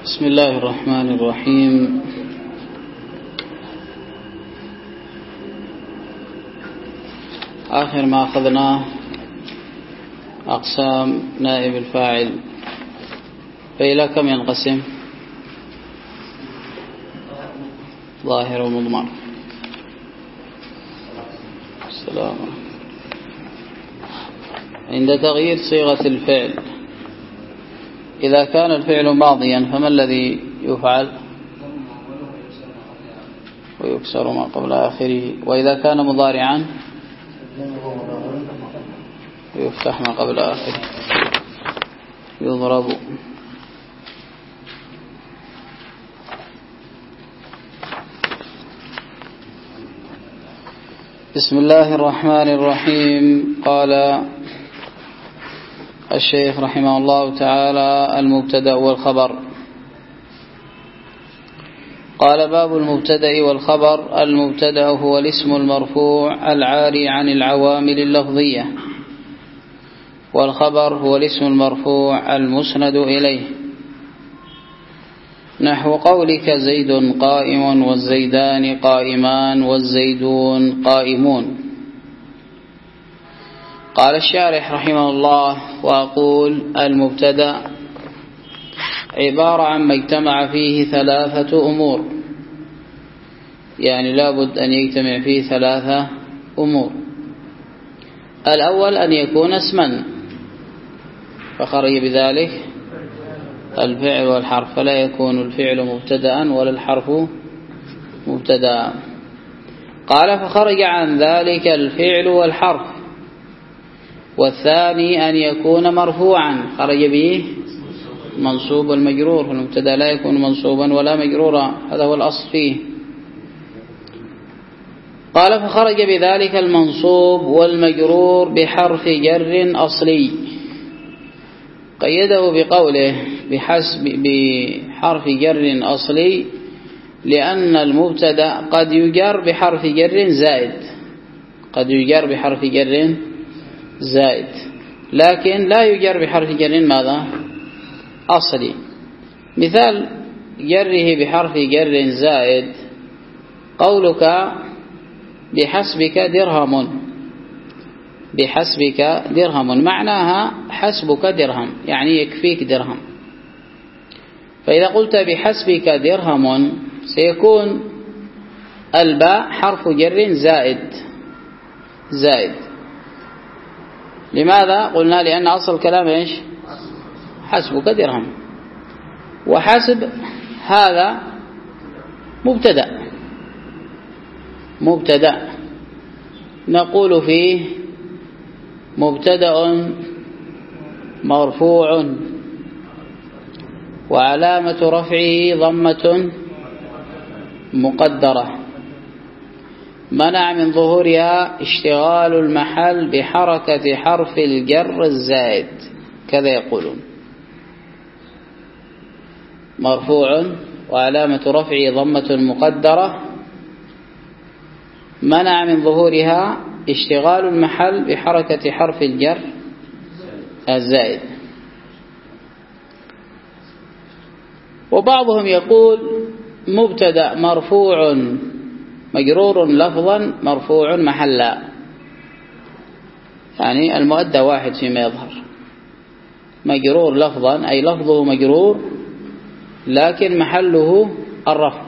بسم الله الرحمن الرحيم. آخر ما أخذناه أقسام نائب الفاعل، فإلى كم ينقسم؟ ظاهر ومضمر. السلام. عند تغيير صيغة الفعل، إذا كان الفعل ماضيا فما الذي يفعل؟ ويكسر ما قبل آخره. وإذا كان مضارعا ويفتح ما قبل آخره. يضرب. بسم الله الرحمن الرحيم. قال الشيخ رحمه الله تعالى: المبتدأ والخبر. قال: باب المبتدأ والخبر. المبتدأ هو الاسم المرفوع العاري عن العوامل اللفظية، والخبر هو الاسم المرفوع المسند إليه، نحو قولك: زيد قائم، والزيدان قائمان، والزيدون قائمون. قال الشارح رحمه الله: وأقول المبتدأ عبارة عن ما اجتمع فيه ثلاثة أمور، يعني لابد أن يجتمع فيه ثلاثة أمور. الأول أن يكون اسما، فخرج بذلك الفعل والحرف، فلا يكون الفعل مبتدأ ولا الحرف مبتدأ. قال: فخرج عن ذلك الفعل والحرف. والثاني أن يكون مرفوعا، خرج به منصوب والمجرور، فالمبتدأ لا يكون منصوبا ولا مجرورا، هذا هو الأصل فيه. قال: فخرج بذلك المنصوب والمجرور بحرف جر أصلي. قيده بقوله بحرف جر أصلي، لأن المبتدأ قد يجر بحرف جر زائد، قد يجر بحرف جر زائد، لكن لا يجر بحرف جر ماذا؟ أصلي. مثال جره بحرف جر زائد قولك: بحسبك درهم. بحسبك درهم معناها حسبك درهم، يعني يكفيك درهم. فإذا قلت بحسبك درهم سيكون الباء حرف جر زائد. لماذا؟ قلنا لأن أصل الكلام إيش؟ حسبك درهم. وحسب هذا مبتدأ نقول فيه مبتدأ مرفوع وعلامة رفعه ضمة مقدرة، منع من ظهورها اشتغال المحل بحركة حرف الجر الزائد، كذا يقولون: مرفوع وعلامة رفعه ضمة مقدرة، منع من ظهورها اشتغال المحل بحركة حرف الجر الزائد. وبعضهم يقول مبتدأ مرفوع مجرور لفظا مرفوع محلا، يعني المؤدى واحد فيما يظهر، مجرور لفظا أي لفظه مجرور لكن محله الرفع،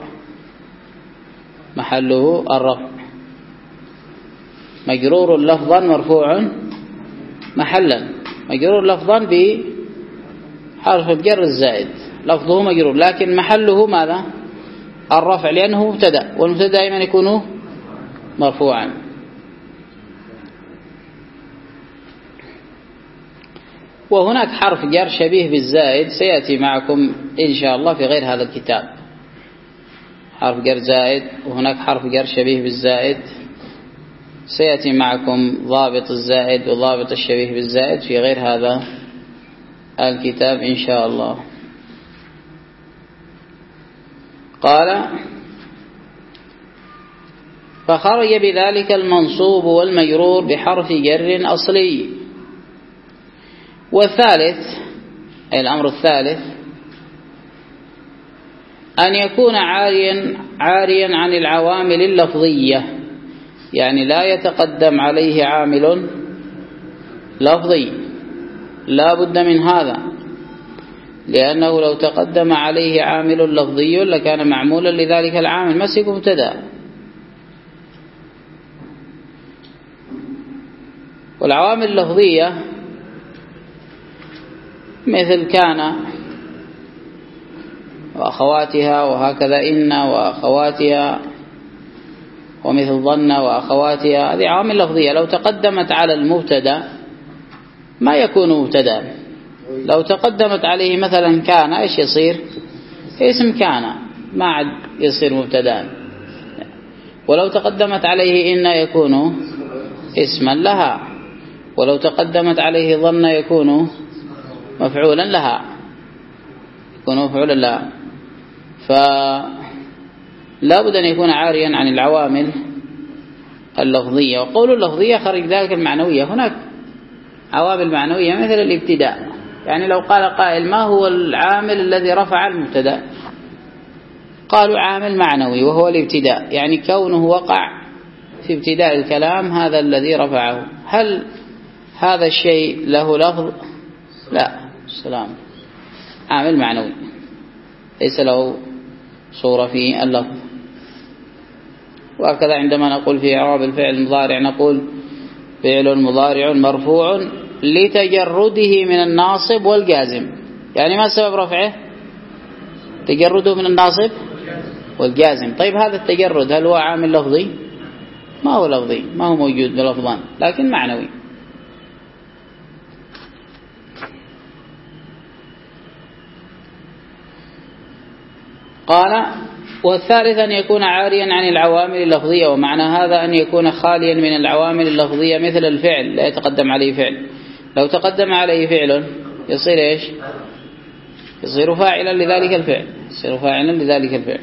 مجرور لفظا مرفوع محلا، مجرور لفظا بحرف الجر الزائد، لفظه مجرور لكن محله ماذا؟ الرفع، لأنه مبتدأ، والمبتدأ دائما يكون مرفوعا. وهناك حرف جر شبيه بالزائد سيأتي معكم إن شاء الله في غير هذا الكتاب، حرف جر زائد، وهناك حرف جر شبيه بالزائد سيأتي معكم ضابط الزائد وضابط الشبيه بالزائد في غير هذا الكتاب إن شاء الله. قال: فخرج بذلك المنصوب والمجرور بحرف جر أصلي. والثالث أي الأمر الثالث أن يكون عاريا عن العوامل اللفظية، يعني لا يتقدم عليه عامل لفظي، لا بد من هذا، لأنه لو تقدم عليه عامل لفظي لكان معمولا لذلك العامل، مسك مبتدا. والعوامل اللفظية مثل كان وأخواتها، وهكذا إن وأخواتها، ومثل ظن وأخواتها، هذه عوامل لفظية لو تقدمت على المبتدا ما يكون مبتدا. لو تقدمت عليه مثلا كان ايش يصير؟ اسم كان، ما عاد يصير مبتدا. ولو تقدمت عليه إن يكون اسما لها، ولو تقدمت عليه ظن يكون مفعولا لها، فلا بد أن يكون عاريا عن العوامل اللفظية. وقول اللفظية خرج ذلك المعنوية. هناك عوامل معنوية مثل الابتداء، يعني لو قال قائل ما هو العامل الذي رفع المبتدا؟ قالوا عامل معنوي وهو الابتداء، يعني كونه وقع في ابتداء الكلام هذا الذي رفعه. هل هذا الشيء له لفظ؟ لا، السلام، عامل معنوي ليس له صورة في اللفظ. وهكذا عندما نقول في إعراب الفعل المضارع نقول فعل مضارع مرفوع لتجرده من الناصب والجازم. يعني ما سبب رفعه؟ تجرده من الناصب والجازم. طيب هذا التجرد هل هو عامل لفظي؟ ما هو لفظي، ما هو موجود بلفظان، لكن معنوي. قال والثالث أن يكون عاريا عن العوامل اللفظية، ومعنى هذا أن يكون خاليا من العوامل اللفظية مثل الفعل لا يتقدم عليه فعل. لو تقدم عليه فعل يصير إيش؟ يصير فاعلا لذلك الفعل، يصير فاعلا لذلك الفعل.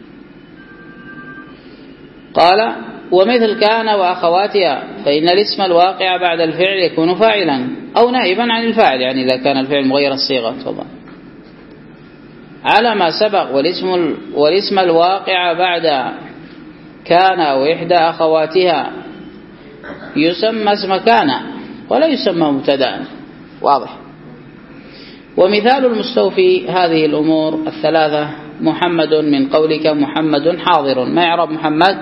قال ومثل كان وأخواتها، فإن الاسم الواقع بعد الفعل يكون فاعلا أو نائبا عن الفاعل، يعني إذا كان الفعل مغير الصيغة طبعا على ما سبق. والاسم الواقع بعد كان وإحدى أخواتها يسمى اسم كان ولا يسمى مبتدا، واضح. ومثال المستوفي هذه الأمور الثلاثة محمد من قولك محمد حاضر، ما يعرب محمد؟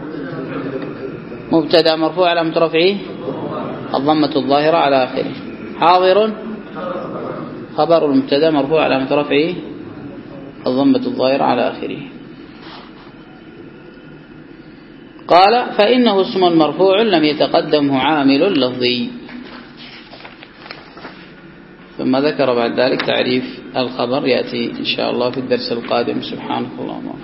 مبتدا مرفوع على رفعه الضمة الظاهرة على آخره، حاضر خبر المبتدا مرفوع على رفعه الضمة الظاهرة على آخره. قال فإنه اسم مرفوع لم يتقدمه عامل لفظي. ثم ذكر بعد ذلك تعريف الخبر، يأتي إن شاء الله في الدرس القادم. سبحانك اللهم